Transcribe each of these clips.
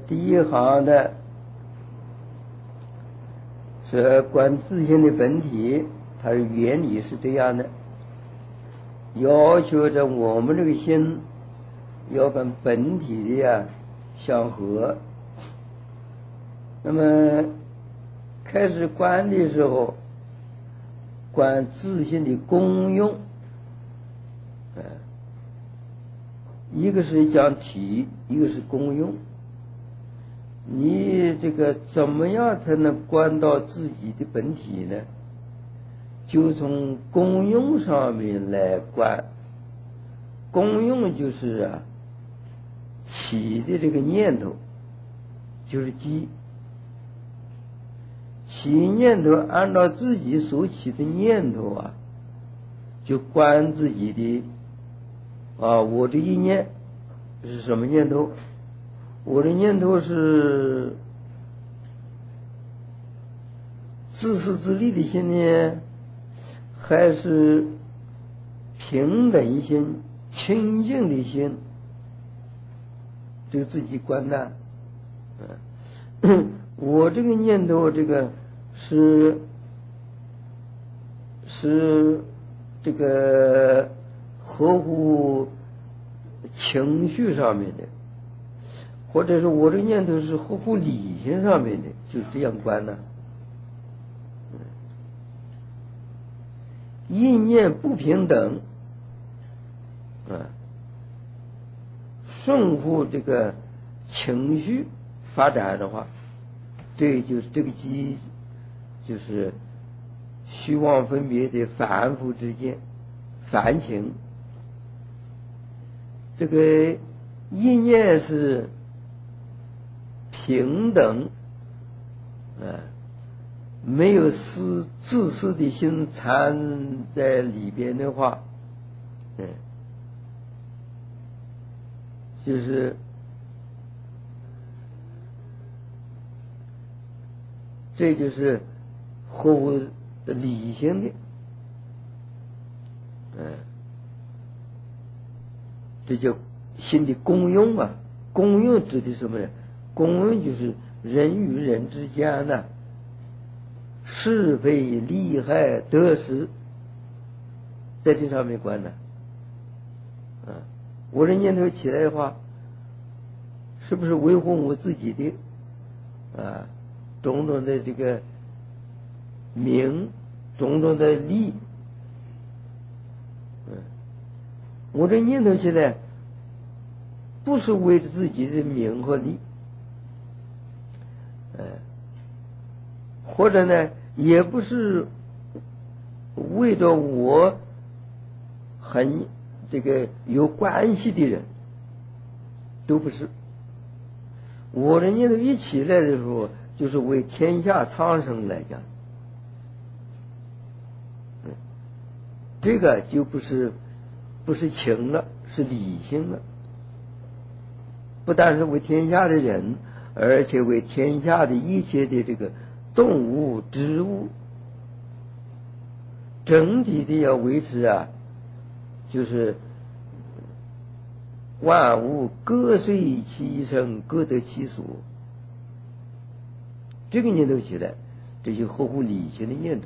第一行的是观自性的本体，它的原理是这样的，要求着我们这个心要跟本体的相合。那么开始观的时候，观自性的功用，一个是讲体，一个是功用。你这个怎么样才能观到自己的本体呢？就从功用上面来观。功用就是起的这个念头，就是机。起念头按照自己所起的念头就观自己的我这一念是什么念头？我的念头是自私自利的心呢，还是平等心、清净的心？这个自己观的。我这个念头，这个是这个合乎情绪上面的，或者是我这个念头是合乎理性上面的，就这样观呢。意念不平等，顺乎这个情绪发展的话，这就是这个机，就是虚妄分别的反复之间，反情。这个意念是平等，没有自私的心掺在里边的话，就是这就是合乎理性的，这叫心的功用啊。功用指的什么呢？功用就是人与人之间的是非利害得失，在这上面观的。我这念头起来的话，是不是维护我自己的种种的这个名，种种的利？我这念头起来不是为了自己的名和利，或者呢也不是为着我很这个有关系的人，都不是。我的念头一起来的时候，就是为天下苍生来讲，这个就不是情了，是理性了。不但是为天下的人，而且为天下的一切的这个动物、植物，整体的要维持就是万物各随其生，各得其所。这个念头起来，这就合乎理性的念头。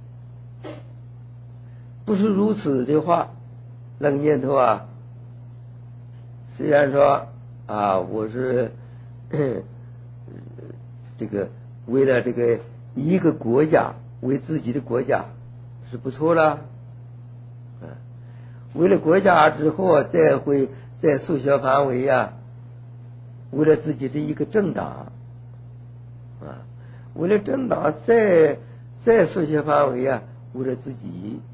不是如此的话，那个念头虽然说我是这个为了这个一个国家，为自己的国家是不错了，为了国家之后再缩小范围为了自己的一个政党为了政党再缩小范围为了自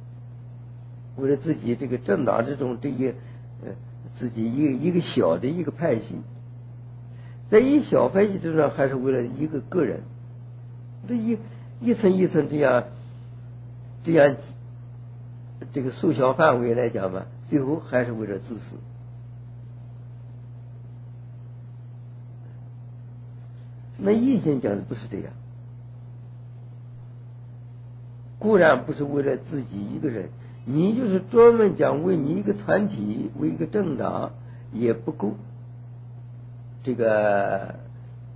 己这个政党之中这个自己一个小的一个派系，在一小派系之中还是为了一个个人，这一层一层这样这个缩小范围来讲嘛，最后还是为了自私。那易经讲的不是这样，固然不是为了自己一个人，你就是专门讲为你一个团体，为一个政党也不够这个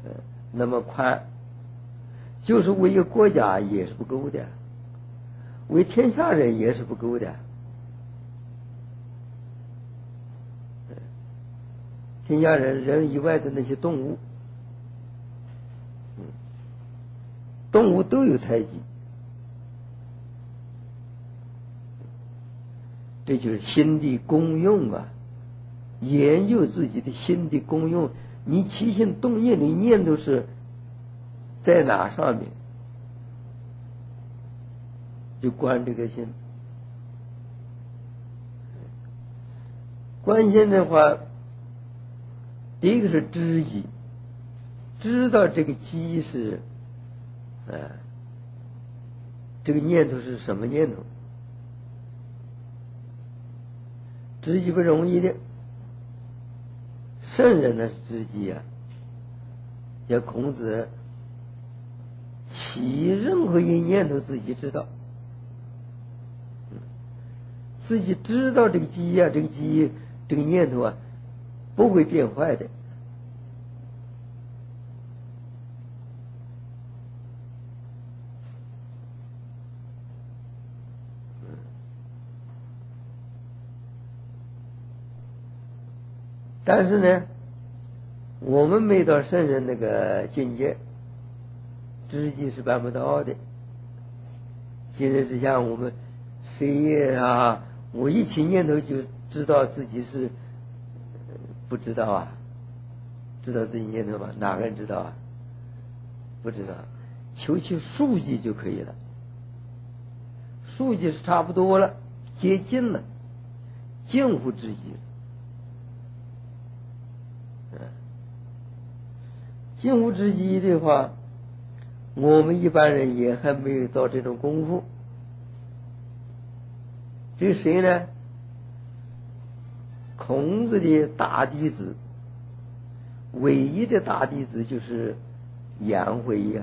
那么宽，就是为一个国家也是不够的，为天下人也是不够的。天下人以外的那些动物，动物都有胎记，这就是心的功用啊！研究自己的心的功用，你起心动念的念头是在哪上面，就观这个心。观心的话，第一个是知己，知道这个机是，这个念头是什么念头？知己不容易的，圣人呢是知己啊。像孔子，起任何一念头自己知道，自己知道这个机啊，这个机这个念头啊，不会变坏的。但是呢，我们没到圣人那个境界，知己是办不到的。今日之下，我们谁啊？我一起念头就知道自己是不知道啊？知道自己念头吗？哪个人知道啊？不知道，求其数计就可以了。数计是差不多了，接近了，近乎知己。近乎知己的话，我们一般人也还没有到这种功夫。这谁呢？孔子的大弟子，唯一的大弟子就是颜回呀。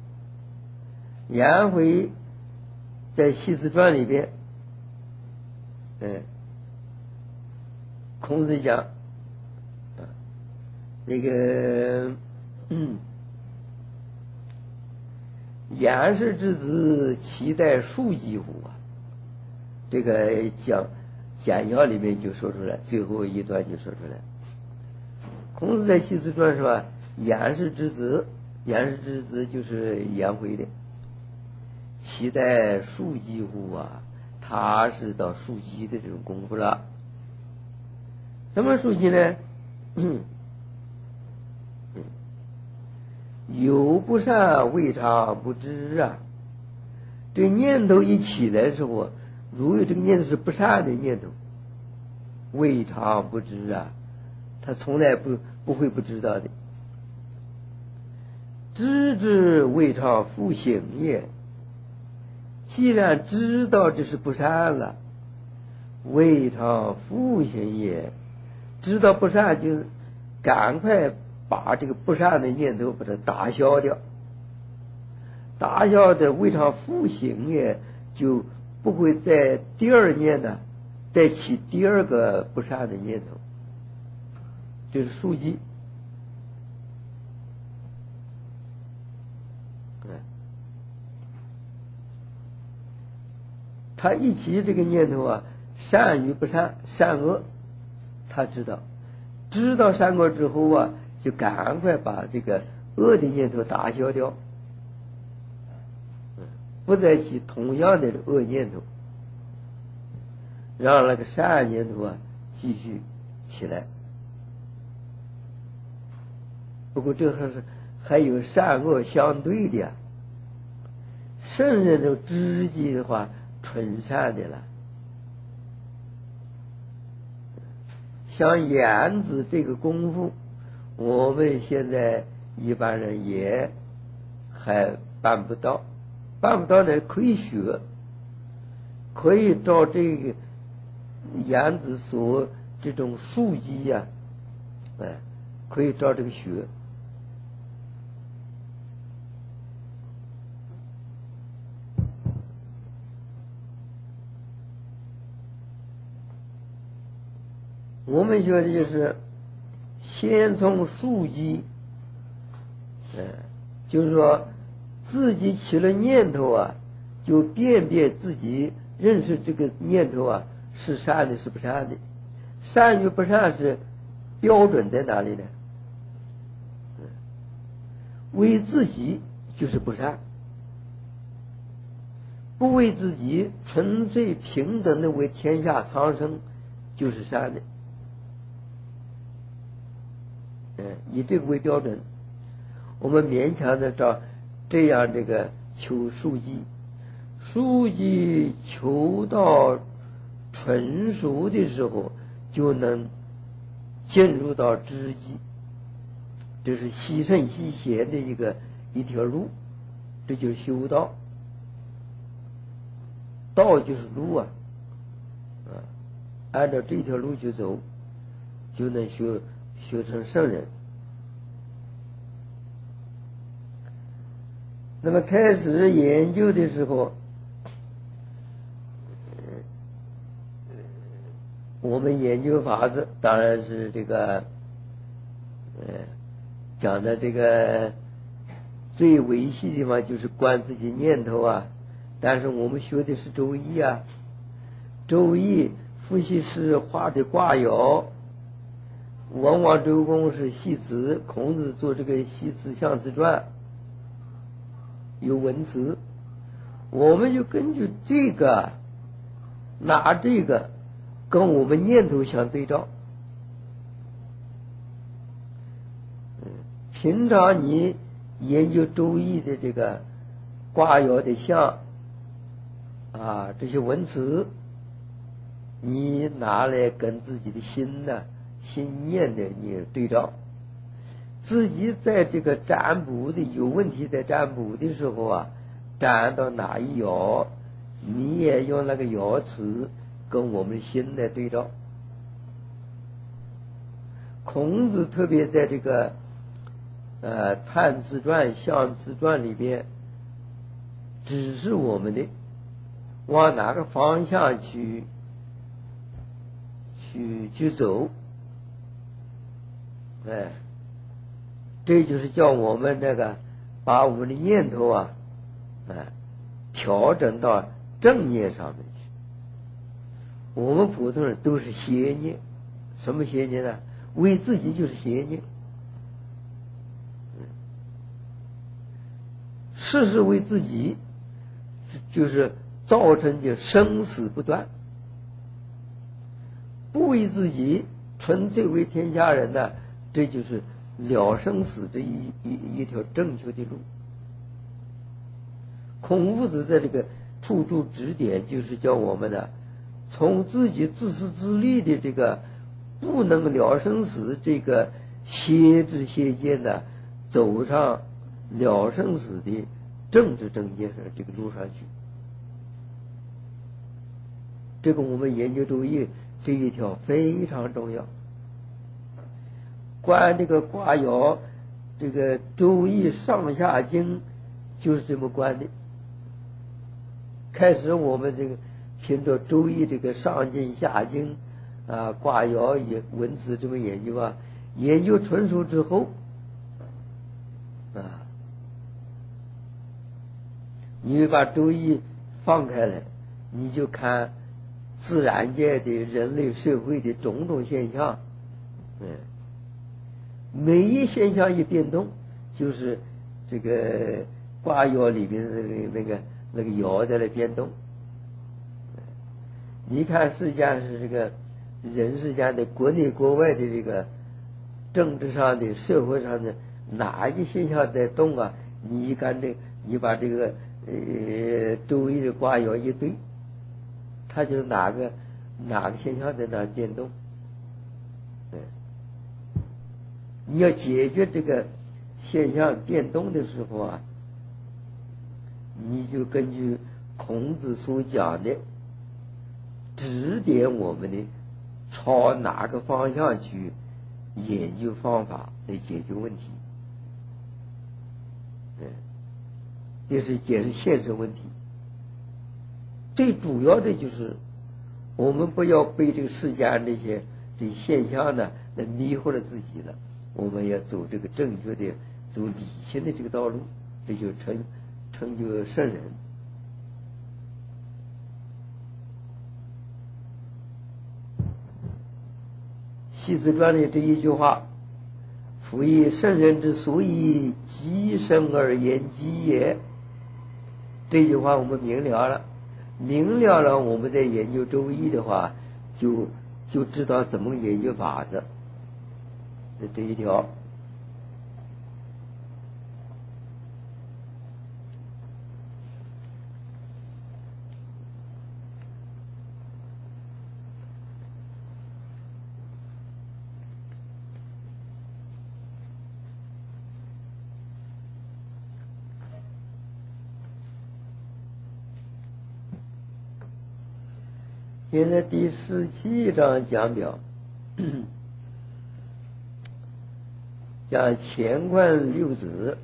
颜回在《系辞传》里边，孔子讲，这个颜氏之子，其待庶几乎啊？这个简要里面就说出来，最后一段就说出来。孔子在《系辞传》是吧？颜氏之子，颜氏之子就是颜回的，其待庶几乎啊？他是到庶几的这种功夫了。什么庶几呢？有不善，未尝不知啊。这念头一起来的时候，如果这个念头是不善的念头，未尝不知啊，他从来不会不知道的。知之未尝复行也。既然知道这是不善了，未尝复行也。知道不善就赶快把这个不善的念头把它打消掉，打消的未尝复行也，就不会在第二念呢再起第二个不善的念头，就是数计。他一起这个念头啊，善与不善，善恶，他知道善恶之后啊，就赶快把这个恶的念头打消掉，不再起同样的恶念头，让那个善念头啊继续起来。不过这还有善恶相对的，圣人的知己的话纯善的了。像颜子这个功夫，我们现在一般人也还办不到呢，可以学，可以照这个颜子所这种数计呀，可以照这个学。我们学的就是先从数计就是说自己起了念头啊，就辨别自己认识这个念头啊是善的是不善的，善与不善是标准在哪里呢？为自己就是不善，不为自己纯粹平等的为天下苍生就是善的。以这个为标准，我们勉强的照这样这个求书记求到纯熟的时候，就能进入到知己，这是惜圣惜贤的一条路，这就是修道。道就是路啊，按照这条路去走，就能修成圣人。那么开始研究的时候，我们研究法子当然是这个讲的这个最维系的地方就是观自己念头啊。但是我们学的是周易啊，周易伏羲氏画的卦爻，往往周公是系辞，孔子做这个系辞象辞传，有文辞，我们就根据这个拿这个跟我们念头相对照。平常你研究周易的这个卦爻的象这些文辞，你拿来跟自己的心念的你对照，自己在这个占卜的有问题，在占卜的时候啊，占到哪一爻，你也用那个爻辞跟我们心来对照。孔子特别在这个探辞传象辞传里边指示我们的往哪个方向去走，这就是叫我们这个把我们的念头调整到正念上面去。我们普通人都是邪念，什么邪念呢？为自己就是邪念，事事为自己，就是造成的生死不断。不为自己，纯粹为天下人呢，这就是了生死这一条正确的路。孔夫子在这个处处指点，就是叫我们呢，从自己自私自利的这个不能了生死这个邪知邪见呢，走上了生死的政治正见上这个路上去。这个我们研究周易这一条非常重要。观这个卦爻，这个周易上下经就是这么观的。开始我们这个凭着周易这个上经下经卦爻也文辞这么研究研究纯熟之后你把周易放开来，你就看自然界的人类社会的种种现象，每一现象一变动，就是这个卦爻里面的那个爻在那变动。你看世间是这个人世间的国内国外的这个政治上的社会上的哪一个现象在动你把这个周易的卦爻一对，它就是哪个现象在那变动。你要解决这个现象变动的时候你就根据孔子所讲的指点我们的朝哪个方向去研究方法来解决问题。这是解释现实问题。最主要的就是我们不要被这个世间这些现象呢来迷惑了自己了，我们要走这个正确的走理性的这个道路，这就成就圣人。系辞传的这一句话，夫以圣人之所以积生而言积也，这句话我们明了了，我们在研究周易的话，就知道怎么研究法子。这一条。现在第17章讲表，讲乾坤六子。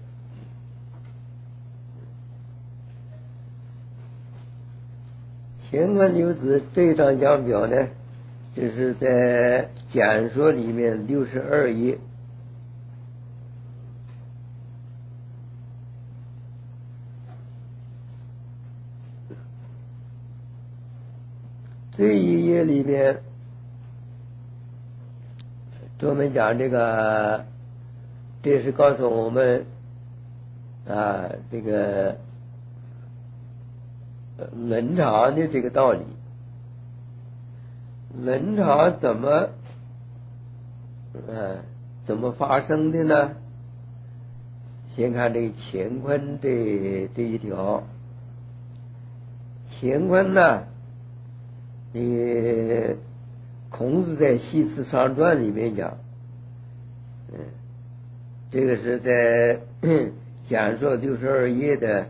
乾坤六子这一章讲表呢，这是在简说里面62页。这一页里面专门讲这个，这是告诉我们这个伦常的这个道理。伦常怎么发生的呢？先看这个乾坤这一条。乾坤呢，孔子在《系辞上传》里面讲，这个是在讲说62页的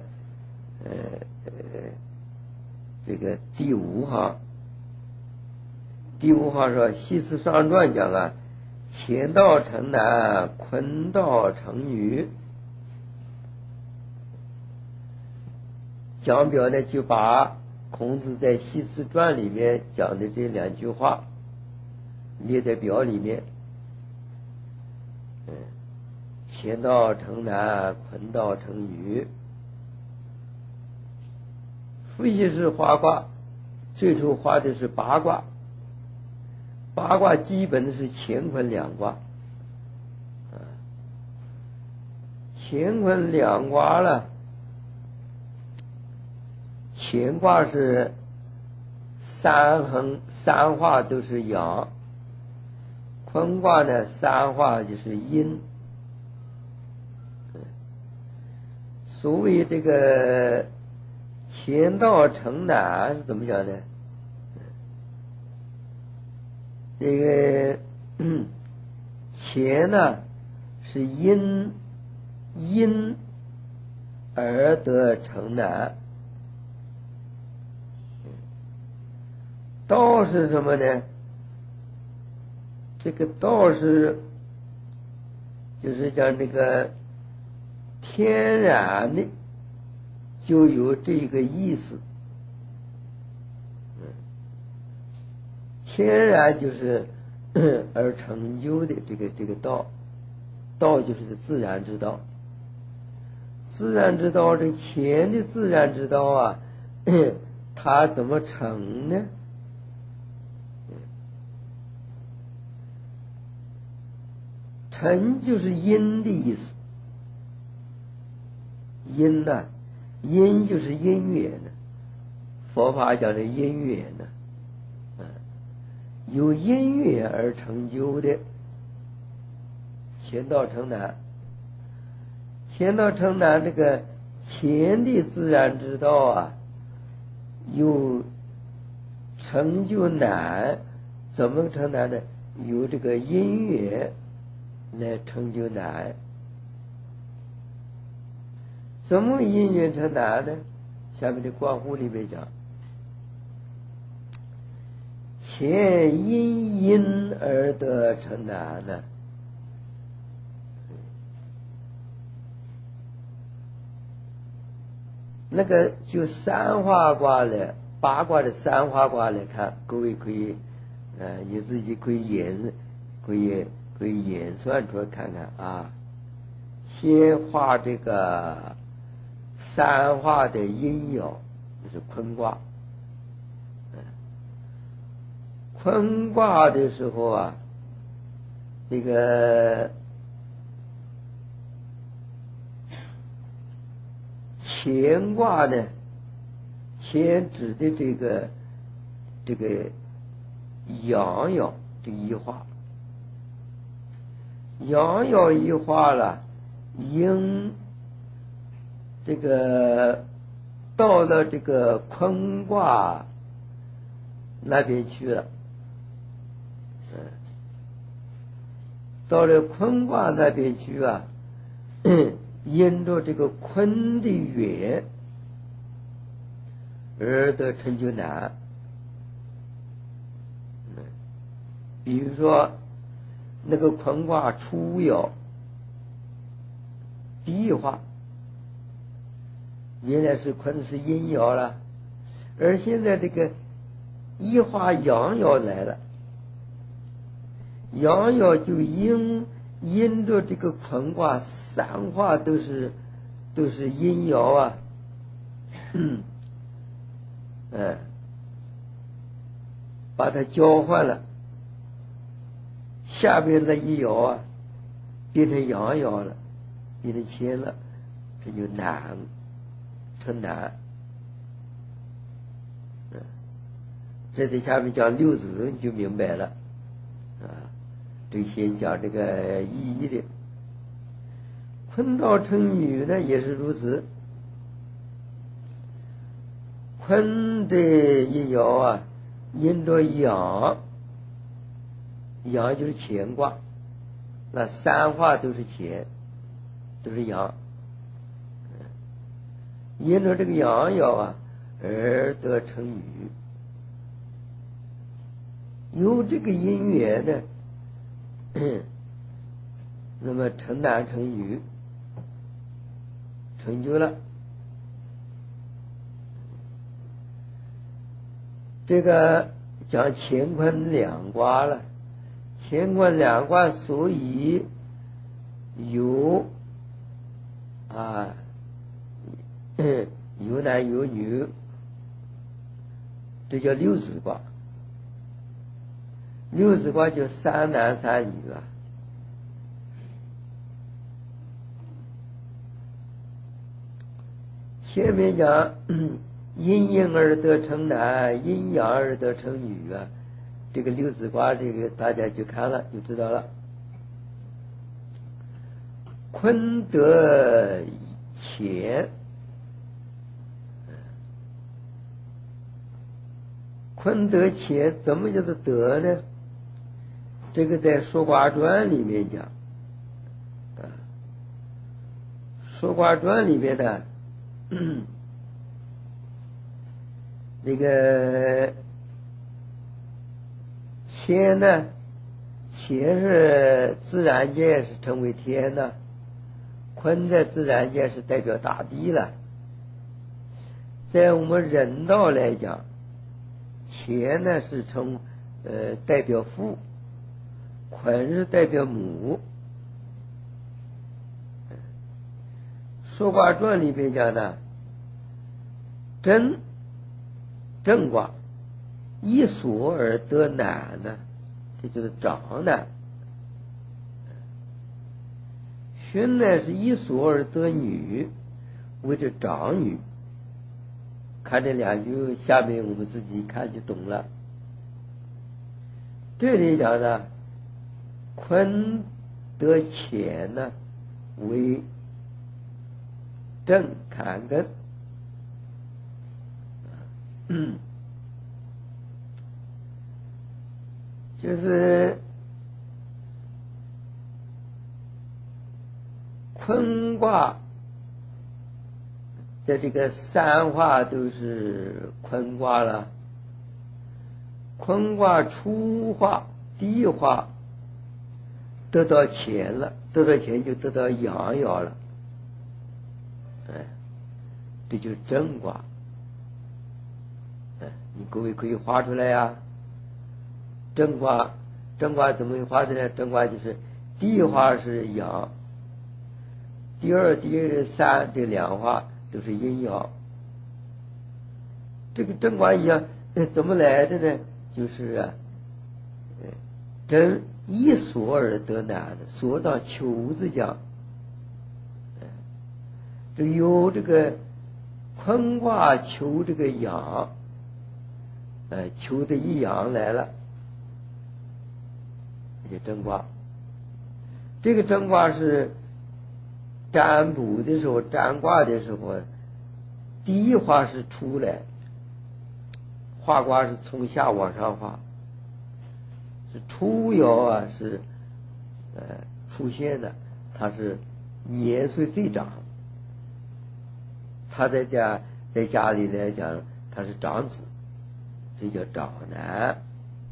这个第5行。第5行说，《系辞上传》讲啊，乾道成男，坤道成女。讲表呢，就把孔子在《系辞传》里面讲的这2句话列在表里面。乾道成男，坤道成女。伏羲氏画卦，最初画的是八卦，八卦基本是乾坤两卦。乾坤两卦了，乾卦是三横三画都是阳，坤卦呢三画就是阴。所谓这个乾道成男是怎么讲呢？这个乾呢是阴而得成男，道是什么呢？这个道就是讲这个天然的就有这个意思。天然就是而成就的这个道，道就是自然之道。自然之道，这乾的自然之道啊，它怎么成呢？成就是因的意思。因呢，因就是因缘呢，佛法讲的因缘呢，有因缘而成就的。乾道成男，乾道成男，这个乾的自然之道啊，有成就男，怎么成男呢？有这个因缘来成就男。怎么因缘成男呢？下面的观乎里面讲，乾因而得成男呢。那个就三花卦来，八卦的三花卦来看，各位可以你自己可以演算出来看看啊。 先画这个三画的阴爻，就是坤卦。坤卦的时候啊，这个乾卦呢，乾指的这个阳爻这一画，阳爻一画了，应这个到了这个坤卦那边去了。到了坤卦那边去啊，因着这个坤的远而得成就难。比如说那个坤卦初爻第一画，原来是坤是阴爻了，而现在这个一画阳爻来了，阳爻就因着这个坤卦三画都是阴爻啊，把它交换了，下边那一爻啊变成阳爻了，变成乾了，这就难，成难。这在下面讲六子你就明白了啊。这先讲这个意义的。坤道成女呢也是如此，坤的一爻啊因着阳，阳就是乾卦，那三画都是乾，都是阳，因着这个阳爻啊而得成女，有这个因缘呢，那么成男成女，成就了。这个讲乾坤两卦了，乾坤两卦所以有有男有女，这叫六子卦。六子卦就三男三女啊。前面讲阴阴而得成男，阴阳而得成女啊，这个六子卦这个大家去看了就知道了。坤得乾，坤得乾怎么叫做得呢？这个在说卦传里面讲，说卦传里面呢，这个天呢，乾是自然界是称为天呢，坤在自然界是代表大地了。在我们人道来讲，乾呢是称代表父，坤是代表母。说卦传里面讲呢，震卦一所而得男呢，这就是长男。巽呢是一所而得女，谓之长女。看这两句，下面我们自己看就懂了。这里讲呢，坤得乾呢为正坎艮，就是坤卦在这个三画都是坤卦了，坤卦初画第一画得到乾了，得到乾就得到阳爻了，这就是正卦。你各位可以画出来呀。正卦怎么画的呢？正卦就是第一画是阳， 第二、第三这两画都是阴爻。这个正卦一样，怎么来的呢？就是真一所而得男的，所当求字讲。这有这个坤卦求这个阳，求的一阳来了，这就正卦。这个正卦是占卜的时候，占卦的时候，第一画是出来，画卦是从下往上画，是初爻啊，是出现的，它是年岁最长，他在家里来讲，他是长子，这叫长男。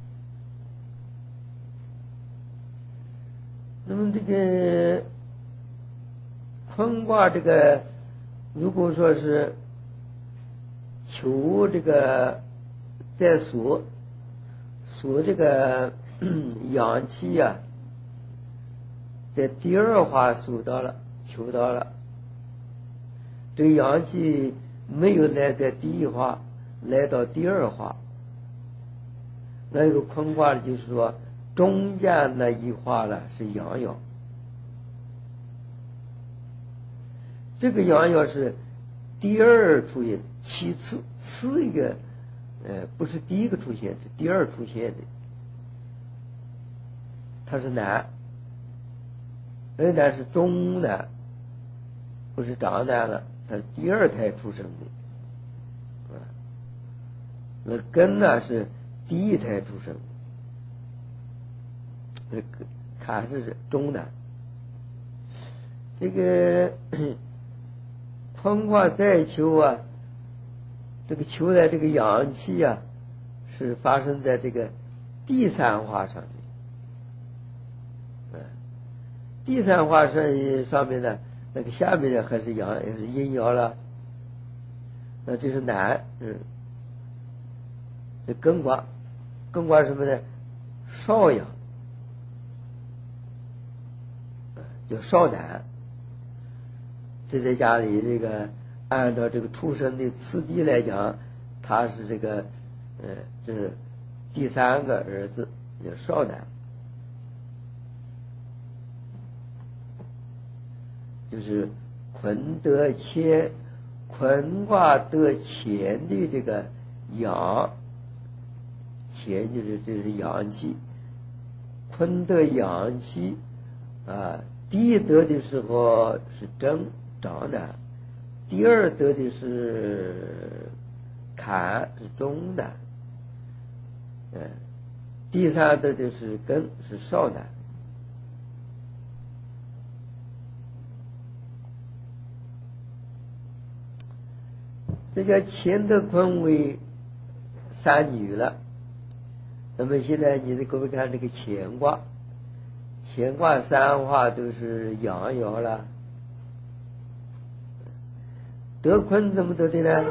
那么这个坤卦，这个如果说是求这个在所这个阳气啊，在第二画数到了，求到了。这个阳气没有来在第一画，来到第二画，那个坤卦就是说中间那一画呢是阳爻，这个阳爻是第二出现，其次一个不是第一个出现，是第二出现的，它是男，而男是中男，不是长男了，他是第二胎出生的，那根呢是第一胎出生的，看是中男。这个坤卦再求啊，这个求的这个阳气啊，是发生在这个第三画上面，第三画上面呢，那个下面呢还是阳，也是阴爻了，那这是男，这艮卦什么呢？少阳，叫少男。这在家里这个按照这个出生的次第来讲，他是这个这是第三个儿子，叫少男，就是坤得乾，坤卦得乾的这个阳，乾就是这是阳气，坤得阳气啊，第一得的时候是正长男，第二得的是坎是中男，第三得的是艮是少男。这叫乾得坤为三女了。那么现在你各位看这个乾卦，乾卦三画都是阳爻了，得坤怎么得的呢？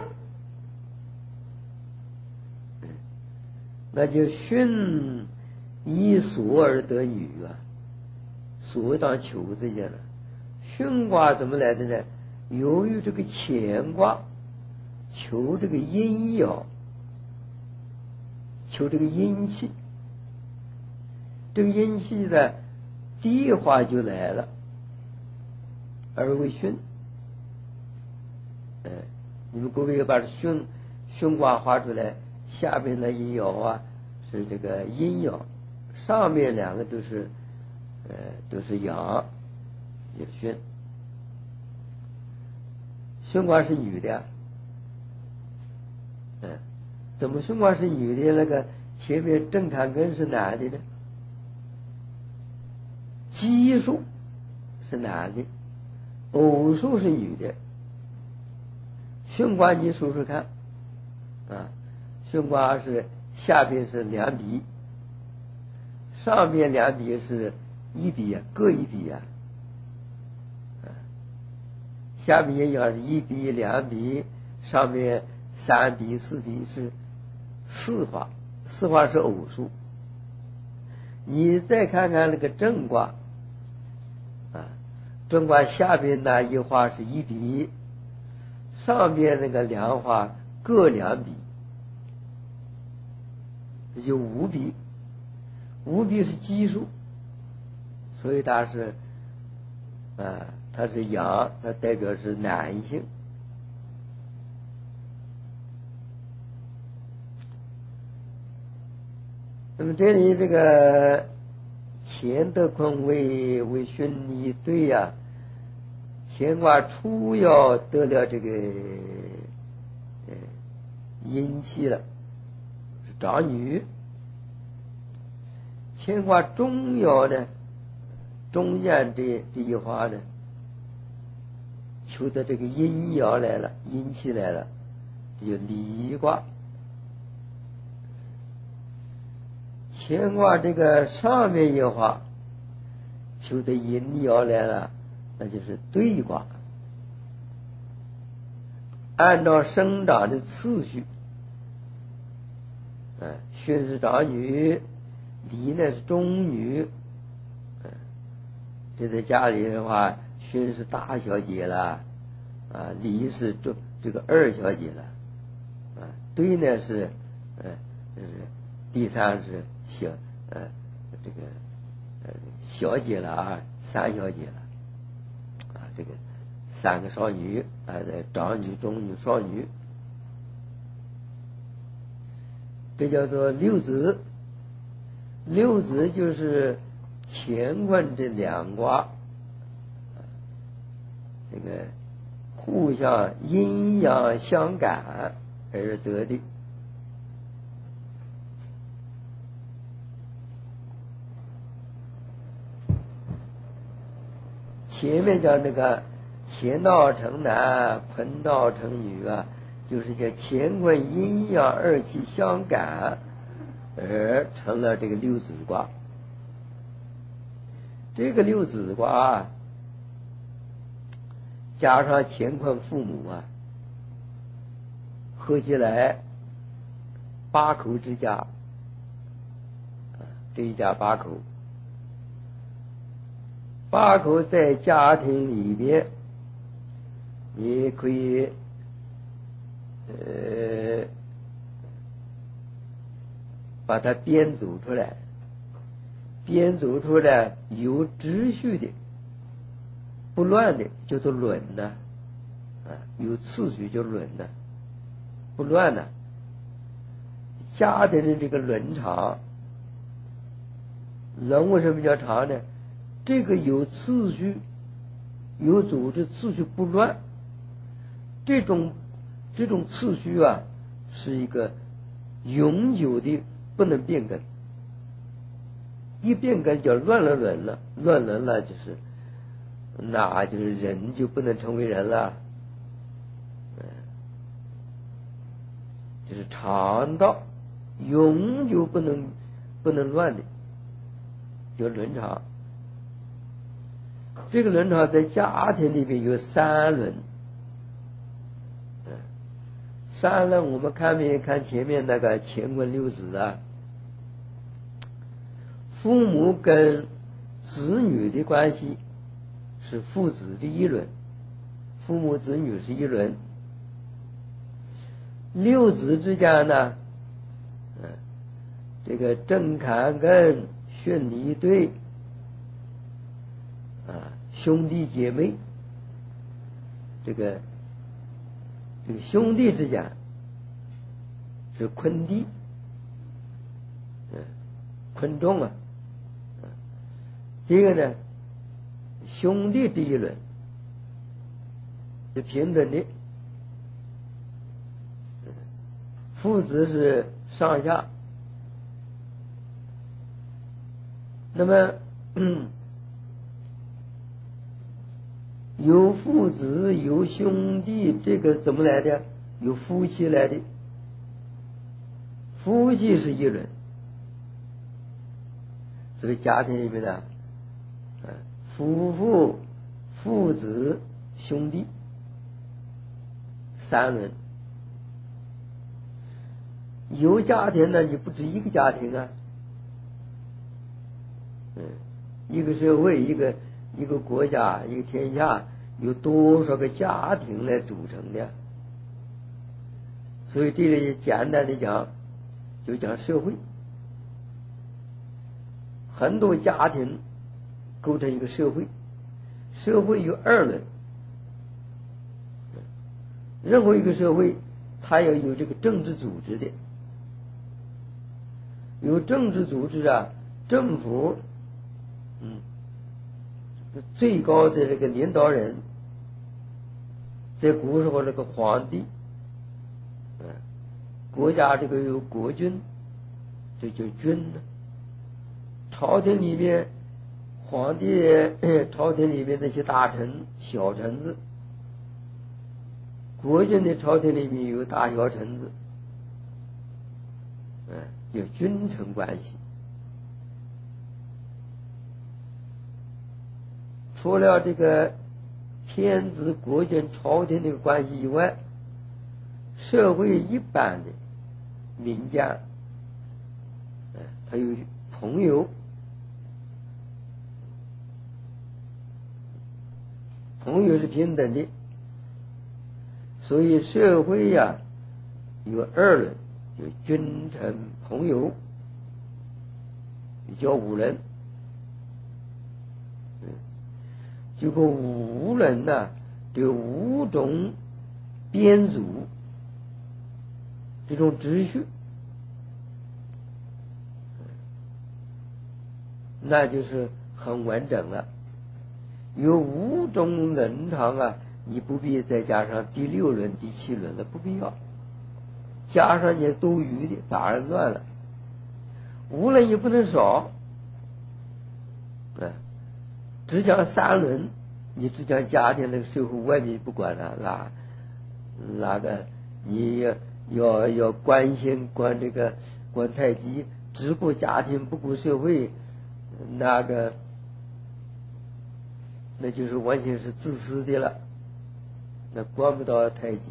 那就巽以所而得女啊，所当求字去了。巽卦怎么来的呢？由于这个乾卦求这个阴爻，求这个阴气，这个阴气呢，第一画就来了，而为巽。你们各位把这巽卦画出来，下面的一爻啊是这个阴爻，上面两个都是阳，有巽。巽卦是女的，怎么巽卦是女的？那个前面正坎艮是男的呢？奇数是男的，偶数是女的。巽卦你数数看啊，巽卦是下边是两笔，上面两笔是一笔啊，各一笔啊，下面也要是一笔两笔，上面三笔四笔是四画，四画是偶数。你再看看那个正卦啊， 针卦下边那一画是1笔，上边那个2画各2笔，这就5笔。5笔是奇数，所以它是它是阳，它代表是男性。那么这里这个乾德坤为巽离兑呀，乾卦初爻得了这个阴气了，是长女。乾卦中爻呢，中间这一画呢，求得这个阴爻来了，阴气来了，这就离卦。乾卦这个上面一画求得阴爻来了，那就是兑卦。按照生长的次序，巽是长女，离呢是中女。这在家里的话，巽是大小姐了，离是这个二小姐了，兑呢是就是第3是小这个小姐了3小姐了，这个3个少女，长女、中女、少女，这叫做六子。六子就是乾坤这2卦，这个互相阴阳相感而得的。前面讲这个乾道成男，坤道成女就是叫乾坤阴阳2气相感而成了这个六子卦。这个六子卦加上乾坤父母合起来8口之家，这一家8口，8口在家庭里边，你可以把它编组出来，编组出来有秩序的、不乱的叫做伦呢，有次序叫伦呢，不乱呢。家庭的这个伦常，人为什么叫常呢？这个有次序、有组织、次序不乱，这种次序是一个永久的，不能变更。一变更叫乱了伦了，乱伦了就是那就是人就不能成为人了，就是常道，永久不能乱的叫伦常。这个伦常在家庭里边有3伦，3伦我们看前面那个乾坤六子父母跟子女的关系是父子的一伦，父母子女是一伦。六子之间呢，这个正坎艮巽离兑兄弟姐妹，这个兄弟之间是坤弟，坤重这个呢，兄弟这一轮是平等的，父子是上下。那么有父子有兄弟，这个怎么来的？有夫妻来的，夫妻是一轮，所以家庭里面的夫妇、父子、兄弟3轮。有家庭呢，你不止一个家庭一个社会，一一个国家一个天下有多少个家庭来组成的。所以这里简单的讲，就讲社会，很多家庭构成一个社会，社会有二伦，任何一个社会它要有这个政治组织的，有政治组织啊，政府最高的这个领导人，在古时候那个皇帝，国家这个有国君，这叫君呢。朝廷里面，皇帝朝廷里面那些大臣、小臣子，国君的朝廷里面有大小臣子，有君臣关系。除了这个天子、国君、朝廷的关系以外，社会一般的民间，他有朋友，朋友是平等的，所以社会呀有二伦，有君臣朋友，叫五伦。这个五伦呢，这五种编组，这种秩序，那就是很完整了。有五种伦常啊，你不必再加上第六伦、第七伦了，不必要。加上些多余的，反而乱了。五伦也不能少，只讲三伦，你只讲家庭那个社会外面不管了，那个你要关心管这个管太极，只顾家庭不顾社会，那就是完全是自私的了，那管不到太极。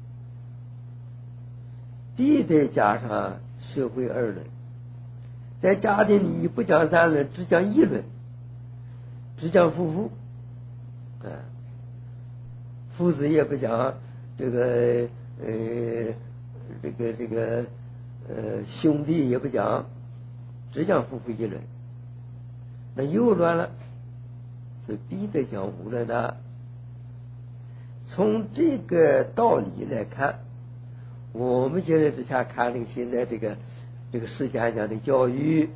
必得加上社会二伦，在家庭里你不讲三伦，只讲一伦，只讲夫妇，父子也不讲，这个兄弟也不讲，只讲夫妇一伦，那又乱了，所以必得讲五伦的。从这个道理来看，我们现在之下看这个现在这个世界上讲的教育，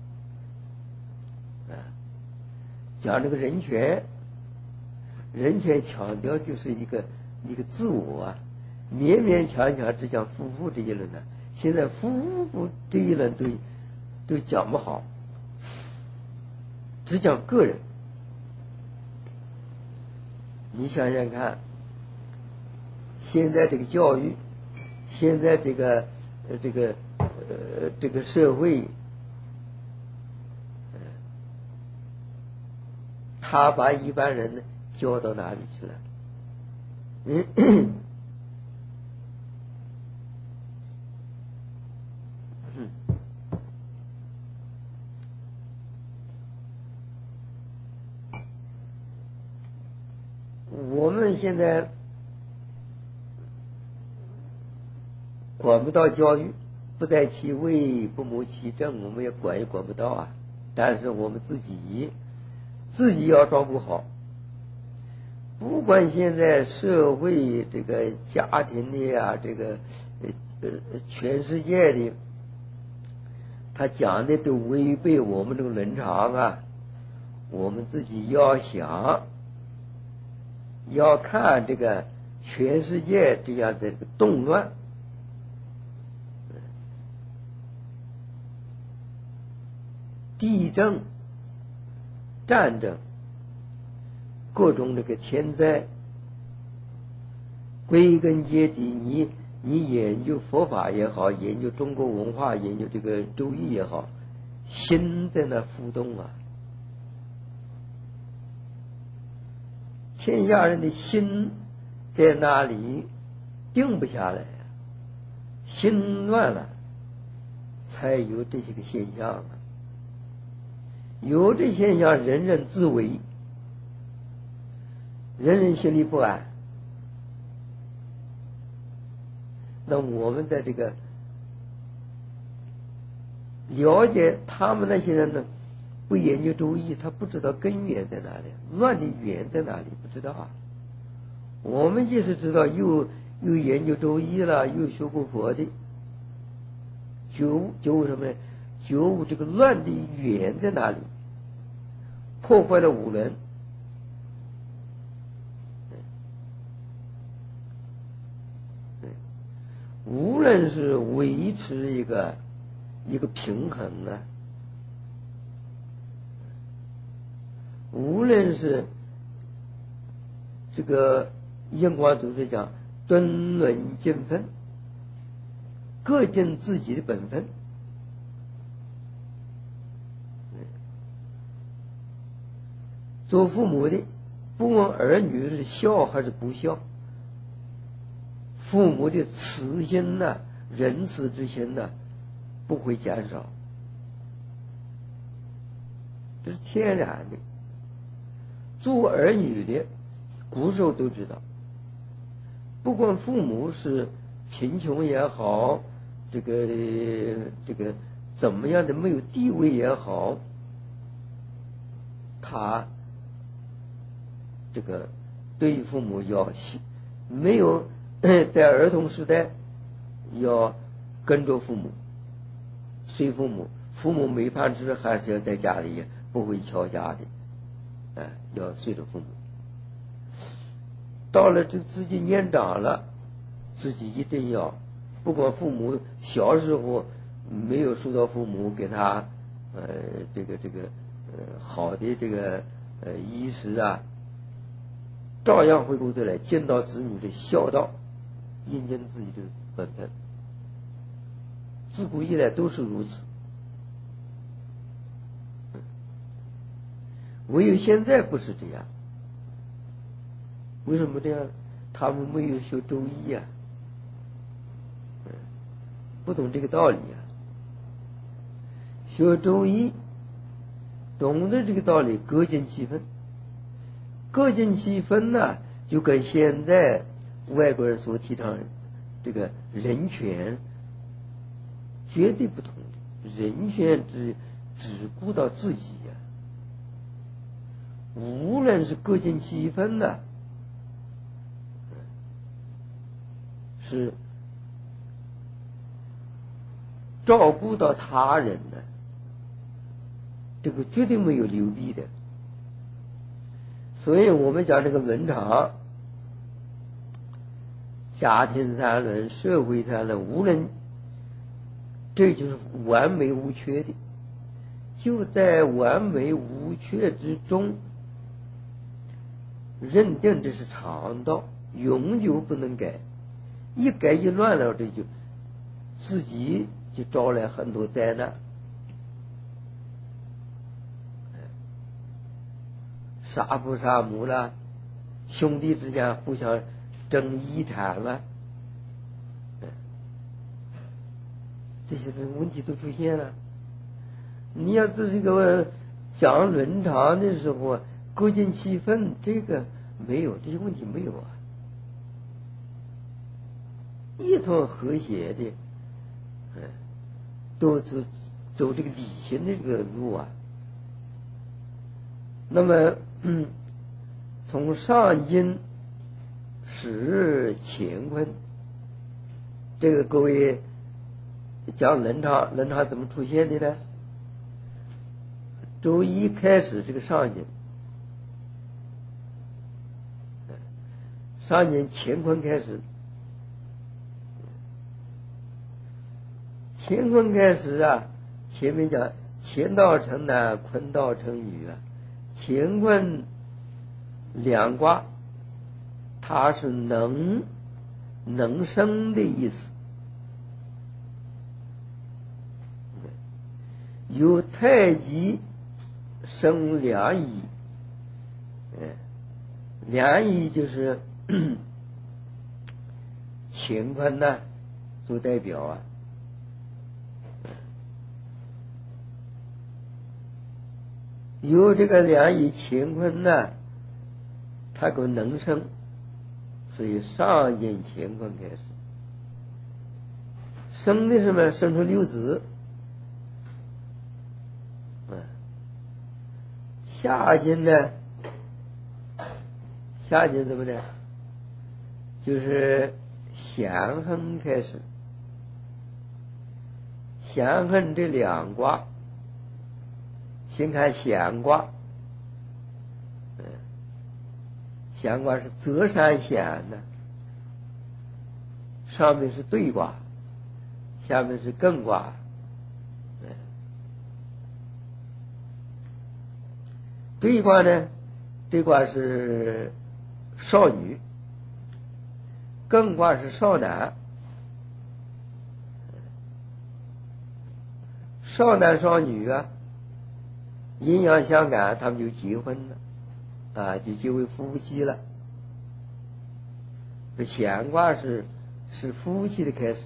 讲这个人权强调就是一个自我啊，勉勉强强只讲夫妇这一轮呢。现在夫妇这一轮都讲不好，只讲个人。你想想看，现在这个教育，现在这个社会，他把一般人呢教到哪里去了？我们现在管不到教育，不在其位，不谋其政，我们也管不到啊。但是我们自己要照顾好，不管现在社会这个家庭的呀，这个全世界的，他讲的都违背我们这个伦常啊。我们自己要想，要看这个全世界这样的动乱，地震、战争，各种这个天灾，归根结底，你研究佛法也好，研究中国文化，研究这个周易也好，心在那浮动啊。天下人的心在那里定不下来，心乱了，才有这些个现象啊。有这现象，人人自危， 人人心里不安。那我们在这个了解他们那些人呢，不研究周易，他不知道根源在哪里，乱的源在哪里不知道啊。我们即使知道，又研究周易了，又学过佛的，觉悟什么呢？觉悟这个乱的源在哪里，破坏了五伦。无论是维持一个平衡啊，无论是这个印光祖师讲敦伦尽分，各尽自己的本分。做父母的不问儿女是孝还是不孝，父母的慈心呐、仁慈之心呐，不会减少，这是天然的。做儿女的古时候都知道，不管父母是贫穷也好，这个怎么样的没有地位也好，他这个对于父母要没有在儿童时代要跟着父母，随父母，父母没饭吃还是要在家里，不会敲家的，要随着父母。到了这自己年长了，自己一定要，不管父母小时候没有受到父母给他好的这个衣食啊，照样回过头来尽到子女的孝道，应尽自己的本分。自古以来都是如此，唯有现在不是这样。为什么这样？他们没有学周易啊，不懂这个道理啊。学周易，懂得这个道理，各尽其分。各尽其分呢，就跟现在外国人所提倡这个人权绝对不同的。人权只顾到自己呀，无论是各尽其分呢，是照顾到他人的，这个绝对没有流弊的。所以我们讲这个伦常，家庭三伦、社会三伦，无论这就是完美无缺的，就在完美无缺之中，认定这是常道，永久不能改。一改一乱了，这就自己就招来很多灾难。杀父杀母了，兄弟之间互相争遗产了，这些问题都出现了。你要是这个讲伦常的时候，各尽其分，这个没有，这些问题没有啊，一同和谐的，都走这个理性的这个路啊。那么从上经始乾坤，这个各位讲伦常怎么出现的呢？周一开始这个上经乾坤开始，乾坤开始啊，前面讲乾道成男，坤道成女啊，乾坤两卦，它是能生的意思。有太极生两仪，两仪就是乾坤呢做代表啊。有这个两仪乾坤呢， 他够能生，所以上进乾坤开始生的什么？生出六子。下进呢？下进怎么呢？就是咸亨开始。咸亨这两卦，先看咸卦。咸卦是泽山咸呢，上面是兑卦，下面是艮卦。兑卦呢，兑卦是少女，艮卦是少男。少男少女啊，阴阳相感，他们就结婚了，就结为夫妻了。这咸卦是夫妻的开始。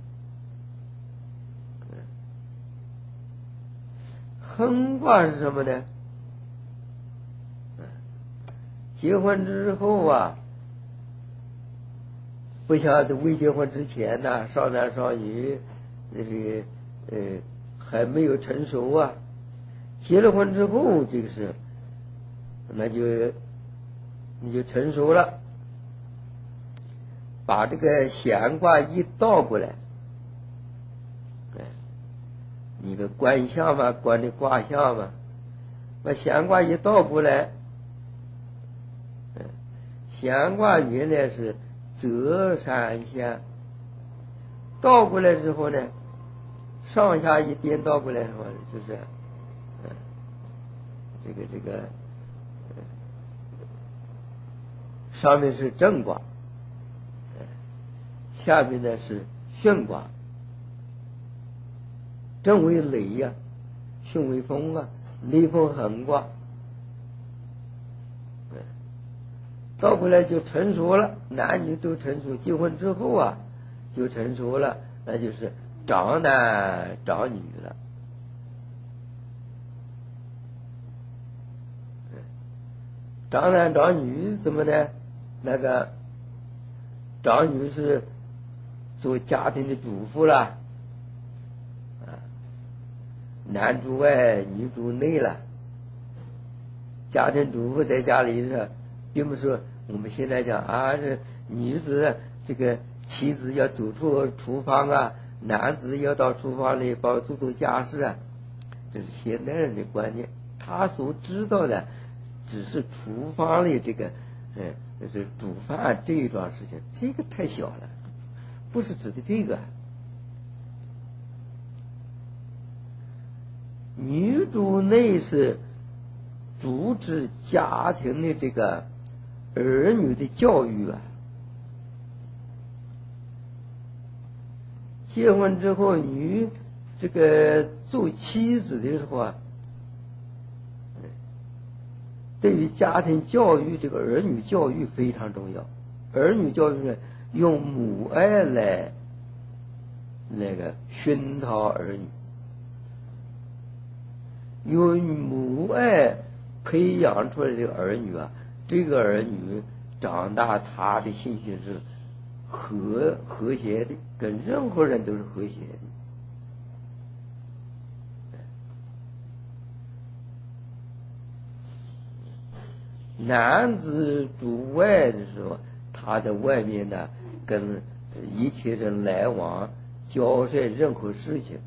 亨卦是什么呢？结婚之后啊，不像未结婚之前呢，少男少女还没有成熟啊。结了婚之后，这个是你就成熟了。把这个咸卦一倒过来，你的观象嘛，观的卦象嘛，把咸卦一倒过来。咸卦原来是泽山咸，倒过来之后呢，上下一颠倒过来的话，就是这个上面是正卦，下面呢是巽卦。正为雷呀，巽为风啊，雷风恒卦。倒过来就成熟了，男女都成熟。结婚之后啊，就成熟了，那就是长男长女了。长男长女怎么呢？那个长女是做家庭的主妇了，男主外女主内了。家庭主妇在家里是，并不是我们现在讲这女子这个妻子要走出厨房啊，男子要到厨房里帮做做家事啊，这是现代人的观念。他所知道的只是厨房里这个这煮饭这一桩事情，这个太小了，不是指的这个。女主内是主持家庭的这个儿女的教育啊。结婚之后，这个做妻子的时候啊，对于家庭教育这个儿女教育非常重要。儿女教育呢，用母爱来熏陶儿女，用母爱培养出来的儿女啊，这个儿女长大他的心性是和谐的，跟任何人都是和谐的。男子主外的时候，他在外面呢，跟一切人来往，交涉任何事情。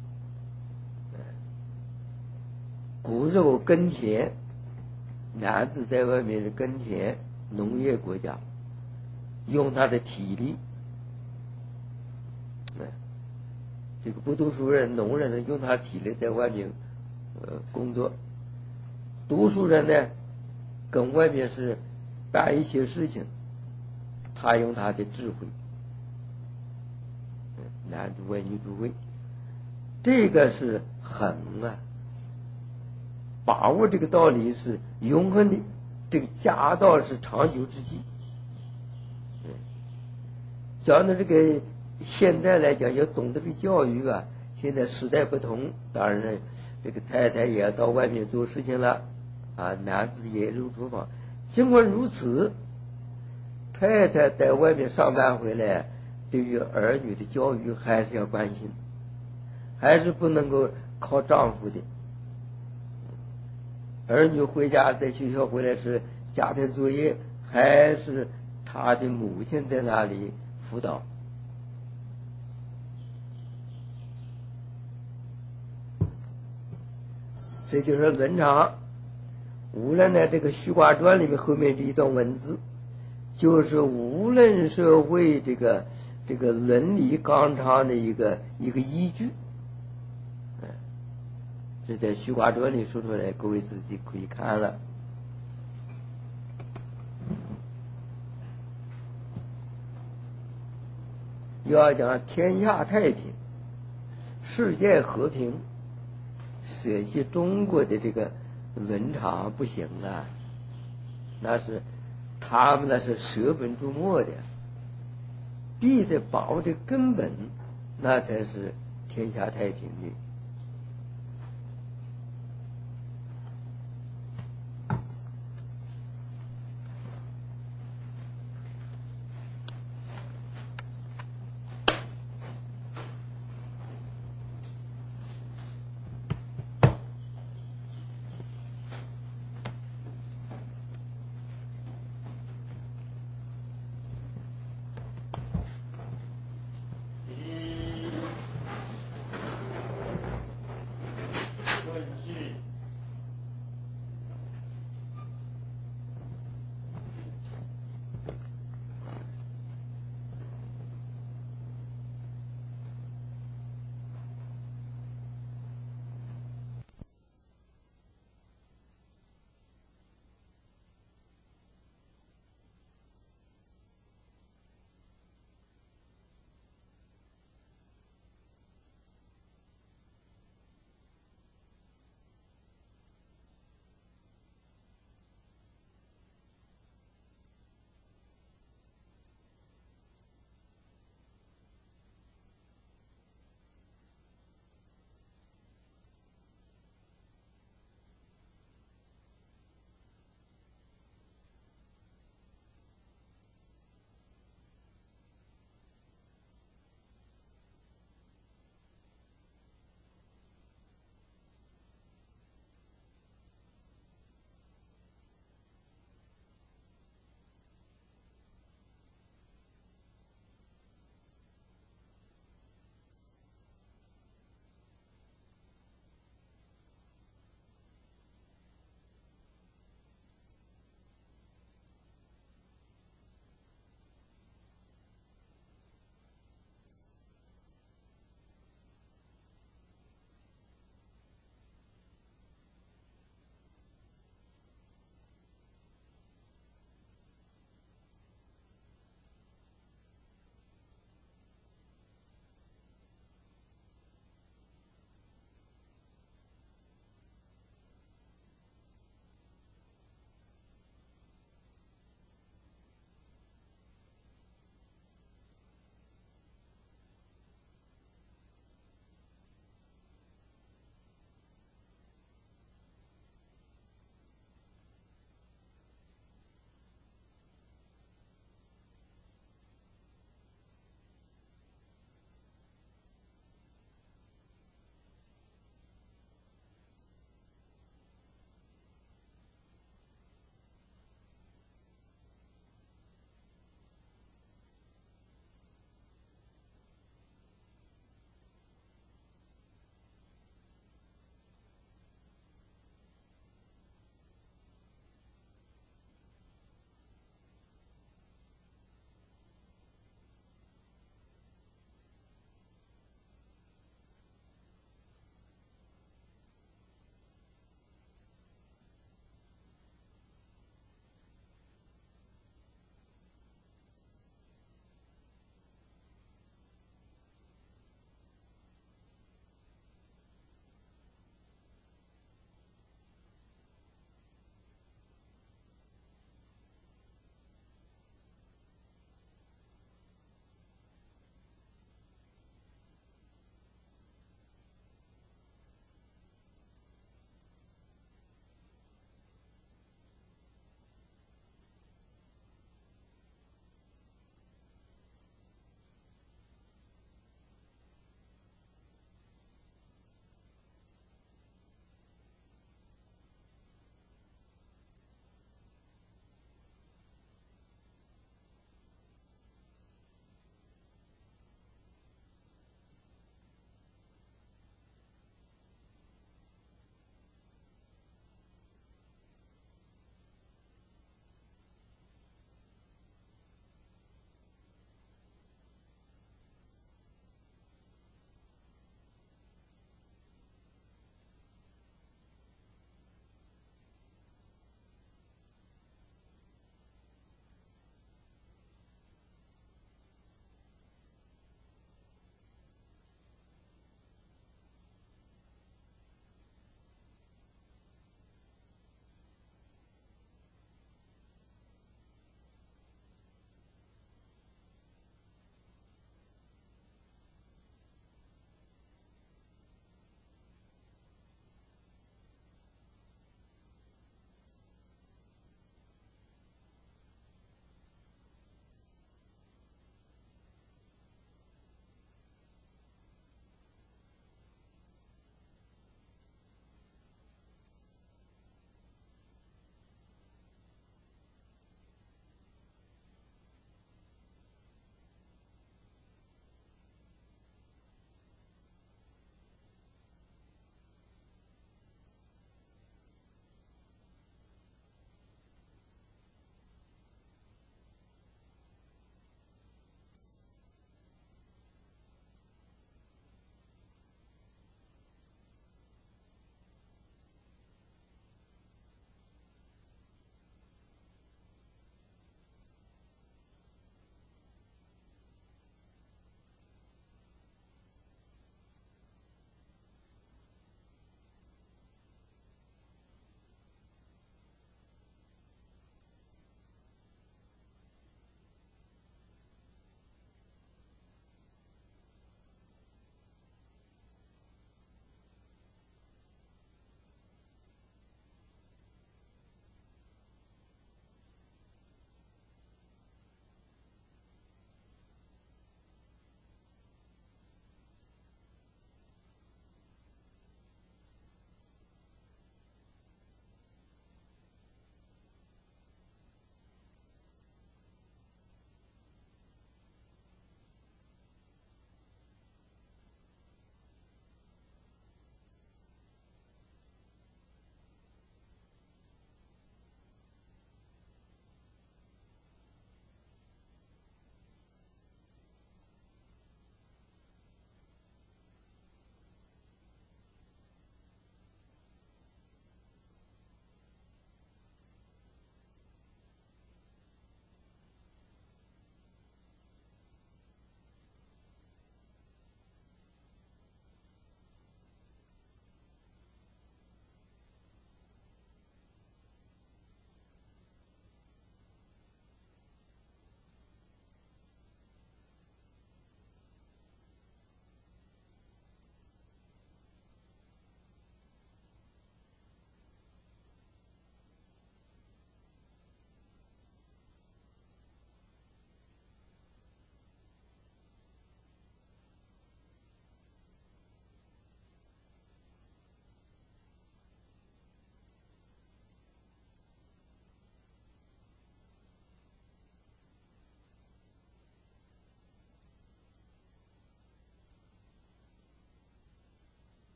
古时候耕田，男子在外面是耕田，农业国家，用他的体力。这个不读书人、农人呢，用他体力在外面工作；读书人呢，跟外面是办一些事情，他用他的智慧。男主外，女主外，这个是恒啊。把握这个道理是永恒的，这个家道是长久之计。讲的这个现在来讲，要懂得这个教育啊。现在时代不同，当然呢，这个太太也要到外面做事情了，男子也入厨房。 尽管如此，太太在外面上班回来，对于儿女的教育还是要关心，还是不能够靠丈夫的。儿女回家在学校回来时，家庭作业还是他的母亲在那里辅导。这就是伦常。无论在这个《虚卦传》里面后面这一段文字，就是无论社会这个伦理纲常的一个依据。这在《虚卦传》里说出来，各位自己可以看了。要讲天下太平，世界和平，舍弃中国的这个伦常不行啊，那是他们那是舍本逐末的，必得把握这根本，那才是天下太平的。